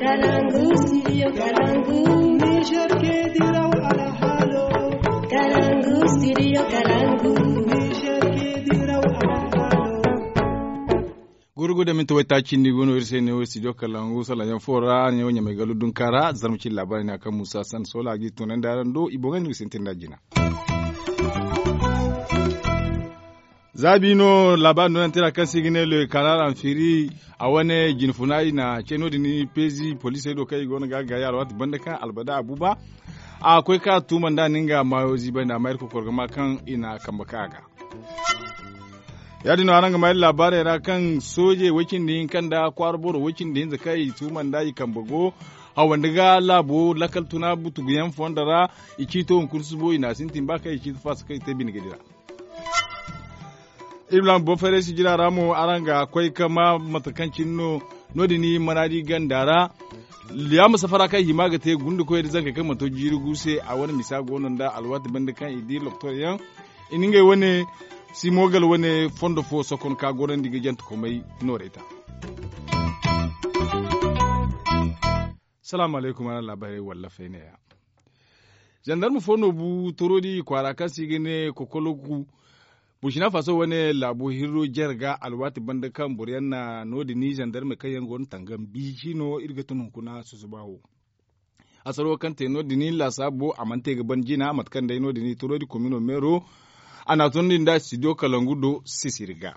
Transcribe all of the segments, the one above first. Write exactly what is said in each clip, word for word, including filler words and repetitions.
Kalangu, studio Kalangu. Niger ke diraw ala halo. Kalangu, studio Kalangu. Niger ke diraw ala halo. Gurgu da minta wata cin digo no irse ne studio Kalangu sala yan fora ne wonya mai galu dun kara zarmuci labarin akan Musa San Sola gi tunan daran do ibogan ni sentin da jina. Zabino labarin nan tira kan sigine le kanaran firi a wani ginfunai na ceno dini pezi police do kai gona gaga yaro wat banda kan albada abuba akwai ka tuman da ninga mayozi banda mayar ko korgama kan ina kambakaga ya dino aranga mai labarai ra kan soje wakin din kan da kwarboro wakin din zakai tuman da yi kambago a wanda ga labo lakal tuna butu biyan fondara ikito kursubo ina sintin baka ikito fas kai te bin gidira Iblan bofere si jira ramo aranga akwai kama matakancin no nodini manadi gandara ya musafara kai himaga te gundu ko zanga kai mato jiri guse a wani misago non da alwati banda kan idi loktor yan ininge wone si mogal wone fondo fo sokon ka goran diga jant ko mai noreta Assalamu alaikum ala labare walla fene ya Gendarme fono bu torodi kwara kasi gene kokoloku Burkina Faso wani labo hiro jerga alwati banda kan buryan na nodi ni gendarme kayan gon tangan bijino irga tunun kuna su subawo. Asaro kan te nodi ni la sabo amante ga banjina matkan dai nodi ni turodi komino mero ana tunin da studio Kalangudo sisirga.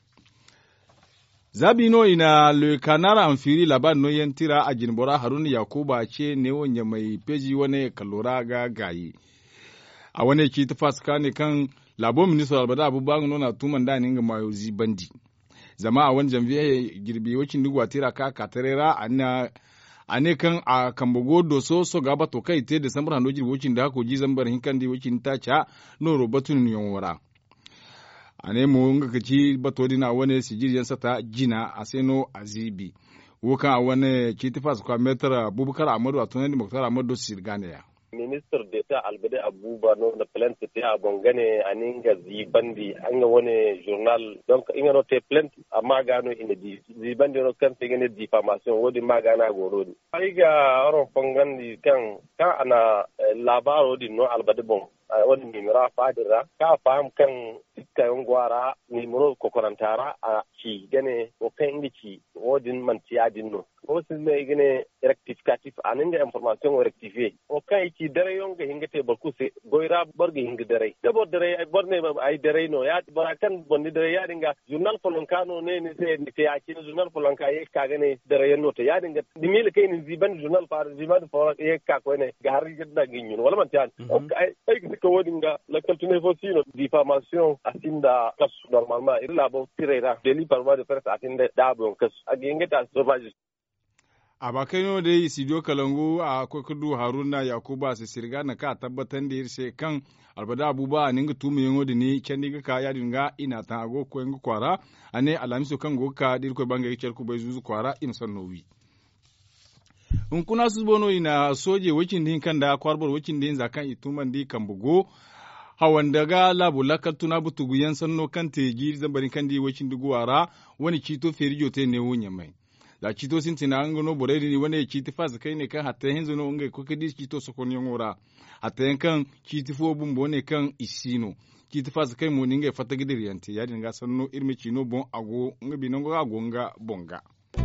Zabino ina le kanara amfiri laban no yentira a jinbora Haruna Yakuba ce ne wanya mai peji wani kalora ga gayi. A wani ki tafaska ne kan labo ministro albada abubuwan nuna tuman da ninga mayozi bandi zama a wani jam'iyyar girbi wacin dugwa tira ka katarera ana ane kan a kambogo doso so gaba to kai te desambar hando girbi wacin da ko ji zambar hinkan di wacin ta cha no robatun yonwara ane mu nga kaci batodi na wani sijiriyan sata jina aseno azibi wokan a wani kitifas kwa metra Abubakar Amadu a tunan Muktar Amadu Sirgane ya Minister d'État Albade Abuba no na plainte te a bongane aninga zibandi anga wone journal donc inga no te plainte amma gano ina di zibandi no kan te gane diffamation wodi magana gorodi aiga oro fongandi kan ka ana labaro di no Albade bon wani mimira fadira ka faham kan kayan gwara nimero kokorantara a ci gane o kan inda ci wodin mantiya dinno wasu mai gane rectificatif a ninga information o rectifier o kan iki dare yon ga hingate barku se goira borga hinga dare dabo dare ay borne ay dare no ya bara kan bonni dare ya dinga journal folonkano ne ne se ni te aki journal folonka ye ka gane dare yanno to ya dinga dimil kai ni ziban journal far ziban fo ye ka ko ne ga har gadda ginyon wala man tan ay ko wodinga la kaltune fo sino diffamation asinda kasu normalement il labo tirera deli parma de presse atinde dabo kasu aginga ta sauvage a bakaino da studio Kalangu a kokudu Haruna Yakuba su sirga na ka tabbatan da yarshe kan albada abuba ninga tumi yango da ni can diga ka ya dinga ina ta ago ko yango kwara ane alamiso kan goka dirko banga yake ku bai zuzu kwara in son nowi in kuna su bono ina soje wakin din kan da kwarbar wakin din zakan ituman di kan bugo hawan daga labu lakatuna butugu yan sanno kan teji zambarin kan di wakin duguwara wani kito ferijo te ne wonya mai la chito sintina angono boredi ni wane chiti faz kai ne kan hatta hinzo no ngai ko kedi chito sokon yongora hatta kan chiti fo bumbo ne kan isino chiti faz kai mo ninga fata gidir yanti ya dinga sanno irme chino bon ago ngabi nongo ago nga bonga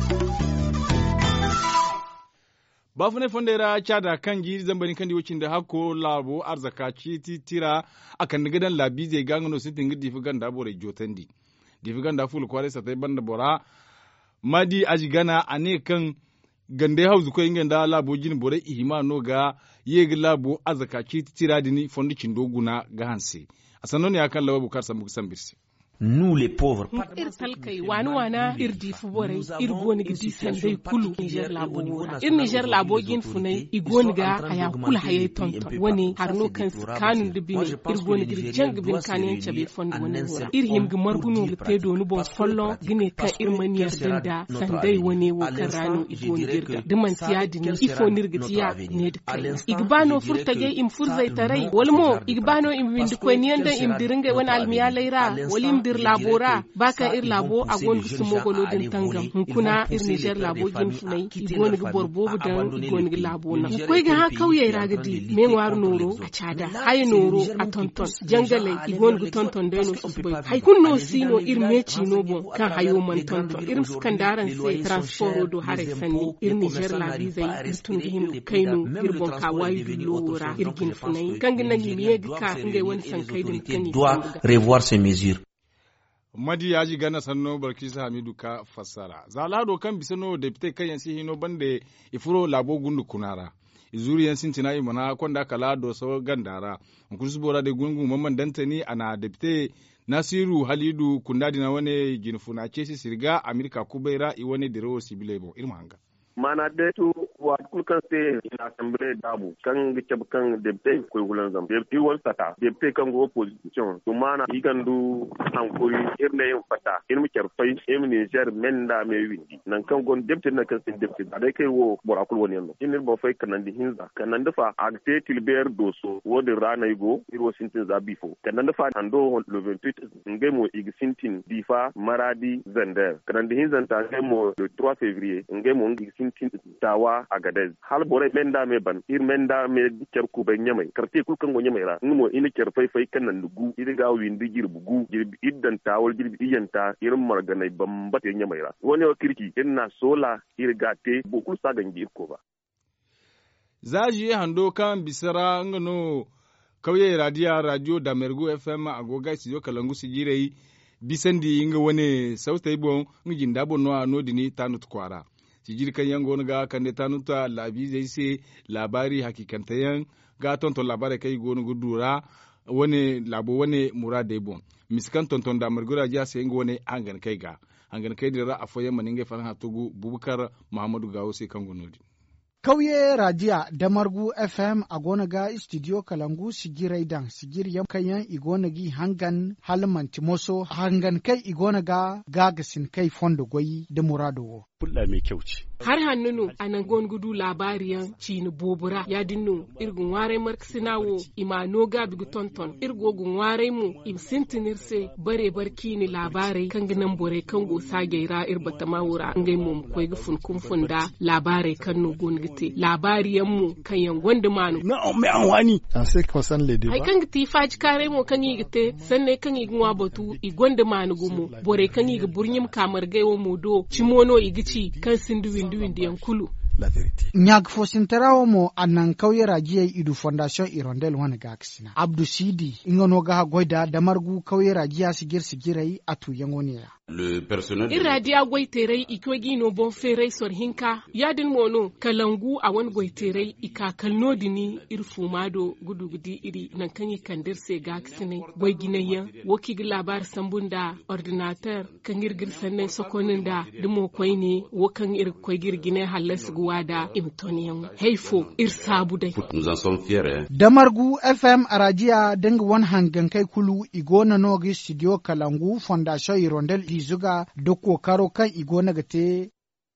bafune fondera chada kan ji zambarin kan diwocin da hako labo arzaka chiti tira akan gidan labi zai gangano sitin gidi figan da bore jotandi difigan da ful kware sa tai banda bora madi ajigana ane kan gande hauzu ko ingenda labo jin bore ihima no ga yeg labo azaka ci tira dini fondi cindoguna ga hanse asanon ya kan lawo bukar samu sambirse nous les pauvres ir talkai wani wana ir di fubore ir goni gidi sandai kulu Niger labo ir Niger labo gin funai igoni ga aya kula haye tonto wani harno kan kanun dibini ir goni gidi jang bin kanen chabe fondi wani ir him gmar gunu lite do nu bon follo gine ka ir maniyar danda sandai wani wo karano igoni girga diman tiyadi ni ifo nirgitiya ne de kai igbano furtage im furzai tarai walmo igbano im windi ko niyanda im diringa wani almiya laira walim dir labora baka ir labo a gon su mogolo din tangam kuna ir Niger labo gin funai igon ga borbo dan igon ga labo na ko ga ha kauye ragadi me war noro a cada hay noro a tonton jangale igon ga tonton dai no su bai hay kun no sino ir meci no bon kan hayo man tonton ir skandaran sai transport do hare sanni ir Niger la visa ir tun him kaino ir bon ka wayi lora ir gin funai kan gina ni me ga ka ngai wani san kai din kani doit revoir ses mesures. Madi yaji gana sanno Balkisa Hamidu ka fassara. Zalado kan bisano deputy kan yansi hino bande ifuro labo gundu kunara. Izuri yansin tinai mana konda kala do so gandara. Nkusu bora de gungu mamman dantani ana deputy Nasiru Halidu kundadi na wane ginfuna chesi sirga Amerika kubeira iwane dero sibilebo irmanga. Mana detu wa kulkan se in assemblée dabu kan gicab kan deputy ko gulan zam deputy wal tata deputy kan go opposition to mana igandu an ko irne yin fata in mi kerfai em Niger menda me windi nan kan gon deputy na kan sin deputy da kai wo borakul woni no in bo fay kan di hinza kan nan dafa agte tilber doso wodi rana igo iro sintin zabifo kan nan dafa ando le vingt-huit ngemo igsintin difa maradi zender kan di hinza ta ngemo le trois février ngemo igsintin tawa agadez hal bore menda me ban ir menda me diker ku be nyamai karte kul kan go nyamai ra numo ini ker fay fay kan nan dugu iri ga windi girbu gu girbi iddan tawol girbi iyanta irin marganai bambate nyamai ra woni o kirki inna sola ir gate bokul sagan gi ko ba zaji hando kan bisara ngano kauye radio radio da mergu fm agoga siyo kalangu sigirei bisandi inga wone sautai bon ngin dabo no anodini tanut kwara sijir kan yango ga kan de tanuta labi zai se labari hakikantayan ga tonton labari kai gonu gudura wone labo wone murade bon miskan tonton da margura ja se ngo wone angan kai ga angan kai dira afoye maninge farha tugu bubukar muhammadu gawo se kan gonodi kauye radiya da margu fm a gonaga studio kalangu sigirai dan sigir yam kayan igonagi hangan halman timoso hangan kai igonaga gagasin kai fondo goyi da murado fulla mai kyau ce har hannunu anan gon gudu labariyan cini bobura ya dinnu irgun ware marksinawo imano ga bigu tonton irgo gun ware mu imsintinirse bare barki ni labarai kan ginan bore kan go sageira irbata mawura ngai mum koy gufun kumfunda labarai kan no gon gite labariyan mu kan yangon da manu na mai anwani an sai ka san lede ba ai kan giti faji kare mu kan yi gite sanne kan yi gunwa batu igon da manu gumu bore kan yi burnyim kamar gaiwo mudo cimono igi ci kan sindu windu windi yankulu la vérité nyak fo sintarawo mo anan kauye rajiye idu fondation irondel wani gaksina abdu sidi ingono ga goida da margu kauye rajiya sigir sigirai atu yangoniya le personnel iradiya goiterai ikogi no bon ferai sor hinka yadin mono kalangu a wan goiterai ika kalnodini irfumado gudugudi iri nan kanyi kandirse gaksine goiginayen woki labar sambunda ordinateur kangirgir sanne sokoninda dimo koyne wokan ir koygirgine halas guwada imtoniyan heifo ir sabu dai nous en sommes fiers damargu fm arajiya dang wan hangan kai kulu igona nogi studio kalangu fondation irondel izuga doko karo kan igona gate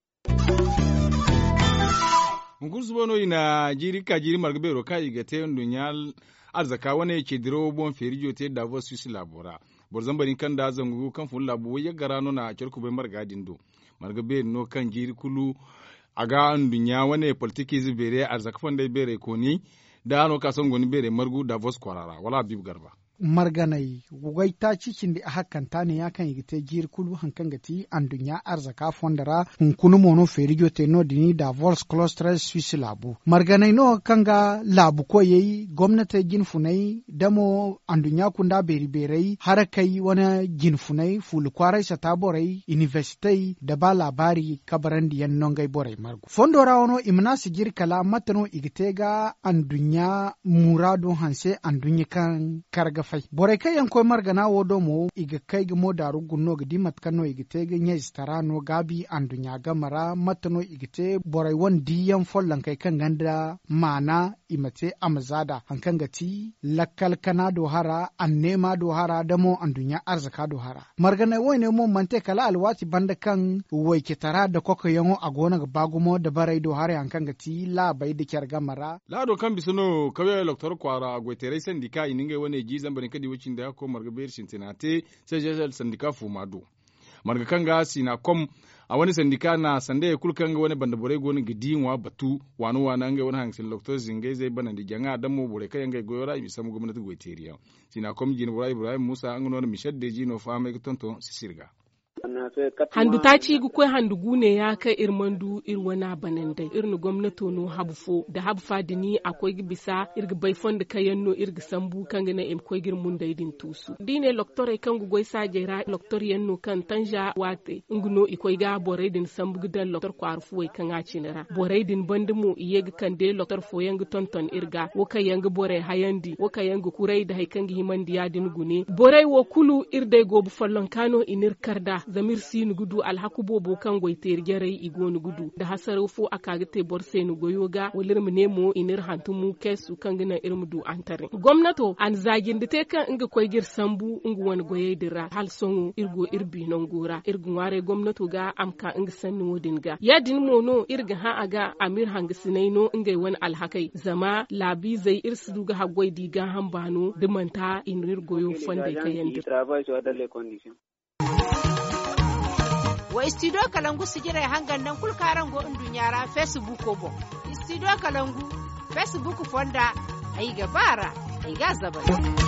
Ngus bono ina jiri ka jiri margabe ro kai gate dunyal arzaka wane ke diro bon ferijo te Davos Swiss labora borzambarin kan da zangu kan fun labu ya garano na kirku bai margadin do margabe no kan jiri kulu aga dunya wane politiki zibere arzaka fanda bere koni da no ka son goni bere margu Davos kwarara wala bib garba marganai gugai ta cikin da hakan ta ne ya kan yi ta jir kulu hankan gati an dunya arzaka fondara hunkunu mono ferijo te no dini da vols cluster swiss labu marganai no kanga labu ko yayi gwamnati gin funai damo an dunya kunda beri berai harakai wana gin funai fulu kwarai sata borai university da ba labari kabaran diyan nongai borai margu fondora wono imna sigir kala matano igitega an dunya murado hanse an dunya kan karga fai bore kai yanko margana wodo mo iga kai ga modaru gunno ga dimat kano igite ga nya istarano gabi andunya gamara matano igite bore won diyan follan kai kan ganda mana imate amzada hankan gati lakkal kana do hara annema do hara damo andunya arzaka do hara margana woine mo mante kala alwati banda kan wai kitara da koko yango agona ga bagumo da barai do hara hankan gati la bai da kyar gamara la do kan bisuno kawai loktor kwara goitere sandika ininge wone jizan bane kadi wacin da ko marga ber sintinate sai jajal sandika fumado marga kanga sina kom a wani sandika na sande kulkan ga wani banda bore goni gidinwa batu wanu wana nga wani hangsin doctor zingai zai bana di janga damo bore kayan ga goyora ibi samu gwamnati goiteriya sina kom jin bora Ibrahim Musa an gono mishadde jino fama ga tonton sisirga handu ta ci gu handu gune ya kai irmandu irwana banandai irnu gwamnato no habfo da habfa dini akwai bisa irga bai fonda kayan no irga sambu kan gana em koy girmun dai din tusu dine loktore kan gu goy sajera loktor yanno kan tanja wate nguno ikoy ga boray din sambu gidan loktor ko arfu way kan acinira boray din bandumu iyeg kan de loktor fo yang tonton irga wo kay yang boray hayandi wo kay yang kuray da hay kan gi himandi ya din gune boray wo kulu irde go bu fallon kano inir karda zamir sinu gudu alhaku bobo kan goiter gerai igonu gudu da hasaru fo aka gite borse nu goyoga walir mu nemo inir hantumu kesu kan gina irmudu antare gwamnato an zagin da te kan inga koy gir sambu ingu wani goye dira hal songu irgo irbi non gora irgun ware gwamnato ga amka inga sanni wodin ga yadin mono irga ha aga amir hanga sinaino inga wani alhakai zama labi zai irsu ga hagwai diga hambano dimanta inir goyo fonda kayandir wa studio kalangu sigira hangan nan kul karan go dunyara facebook ko bo studio kalangu facebook fonda ai gabara ai gazaba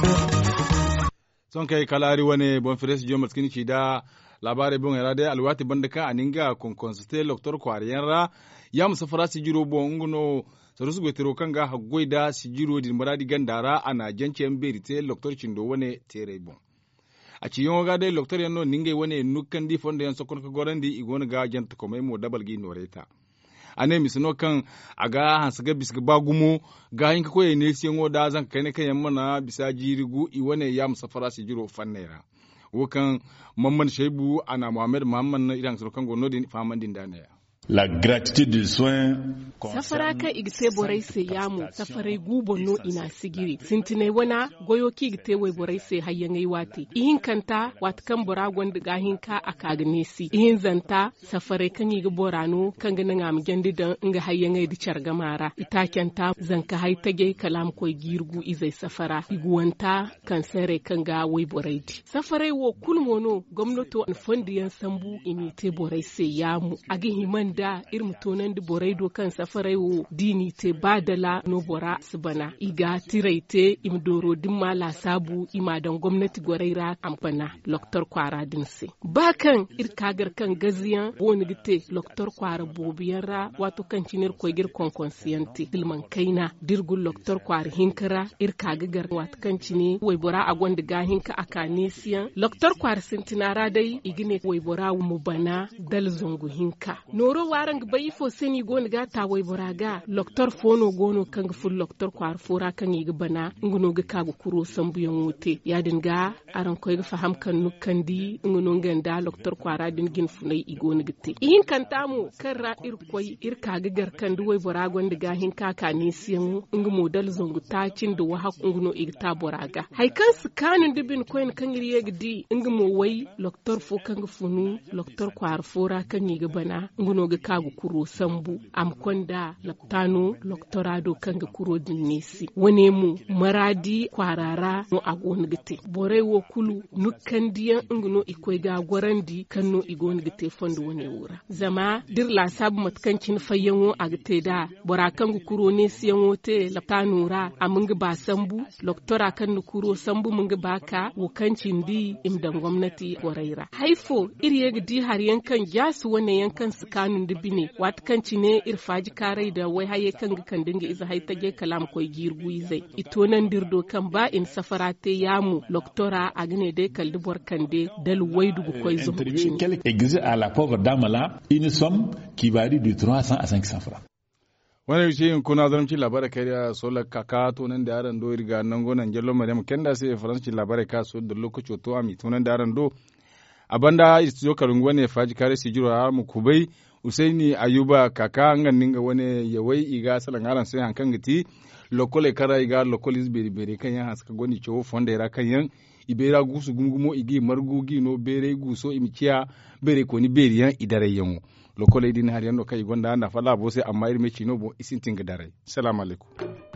son kai kalari wane bon fres jo maskini ci da labare bon era de alwati bandaka aninga kon constate doctor kwariyan ra ya musafara sigiro bo nguno sarusu gwetero kanga hagoida sigiro din maradi gandara ana jance berite doctor cindo wane tere bon a ci yon ga dai loktor yanno ninge wone nukan di fonde yan sokon ko gorandi igona ga jant ko mai mo dabal gi noreta ane misno kan aga hansaga bisga bagumo ga yin ko ne siyan oda zan kai ne kan yamma na bisa jirigu i wone ya musafara si jiro fannera wokan mamman shaibu ana muhammad muhammad na idan sorokan go nodin famandin dane La gratitude du soin safara ka igte borai se yamu safarai gubo no ina sigiri sintine wana goyo ki igte wai borai se hayyangai wati ihin kanta wat kan bora gonda gahin ka akagnesi ihin zanta safarai kan yi borano kan ga ngam gendi dan nga hayyangai di chargamara ita kenta zanka hay tage kalam koy girgu izai safara iguwanta kan sare kan ga wai borai di safarai wo kulmono gwamnato an fondiyan sambu imite borai se yamu agi himan da irin tonan da borai do kan safarai wo dini te badala no bora subana iga tiraite im doro dimma la sabu ima dan gwamnati goraira amfana loktor kwara dinse bakan irkagar kan gaziyan woni gite loktor kwara bobiyara wato kan cinir ko gir konkonsiyante dilman kaina dirgul loktor kwara hinkara irkagagar wato kan cini wai bora a gonda ga hinka akanesiyan loktor kwara sintinara dai igine wai bora mu bana dal zongu hinka noro waran bai fo seni goni ga ta wai boraga loktor fono gono kan ful loktor kwar fora kan yi bana nguno ga kagu kuro sambu yan wote yadin ga aran koy ga faham kan nukan di nguno ganda loktor kwara din gin funai igoni gite in kan tamu kan ra ir koy ir kaga gar kan du wai boragon diga hin kaka ne siyan ngu modal zongu ta cin da wa nguno igta boraga hay kan su kanin dibin koyin kan riye gidi ngu mo wai loktor fo kan funu loktor kwar fora kan yi bana nguno ga kagu kuro sambu am konda laptano loktorado kanga kuro dinnesi wone mu maradi kwarara no agon gite bore wo kulu nukandiyan nguno ikoy ga gorandi kanno igon gite fondo wone wura zama dir la sab matkancin fayyanwo agte da bora kanga kuro ne siyan wote laptano ra amunga ba sambu loktora kan kuro sambu munga baka wo kancin di imdan gwamnati goraira haifo iriye gidi har yankan jasu wane yankan sukanun dibine wat kanci ne irfaji karai da wai haye kan kan dinga iza hay tage kalam koy girgu izai ito nan dirdo kan ba in safara te yamu loktora agne de kaldi bor kande dal waydu koy zuhuci quel exige à la pauvre dame là une somme qui varie de trois cents à cinq cents francs wani shi in kuna zan ci labarai kariya solar kaka to nan da yaran do riga nan gonan jallo maryam kenda sai faranci labarai ka so da lokaci to ami to nan da yaran do abanda istiyo karungu ne faji kare si jiro mu kubai usaini ayuba kaka ngan ninga wani yawai iga salan aran sai hankan giti lokole kara iga lokole beri beri kan yan haska goni cho fonda ra kan yan ibera gusu gumgumo igi margugi no bere guso imikiya bere ko ni beri yan idare yan lokole din har yan no kai gonda na fala bo sai amma irme chino bo isin tinga dare assalamu alaikum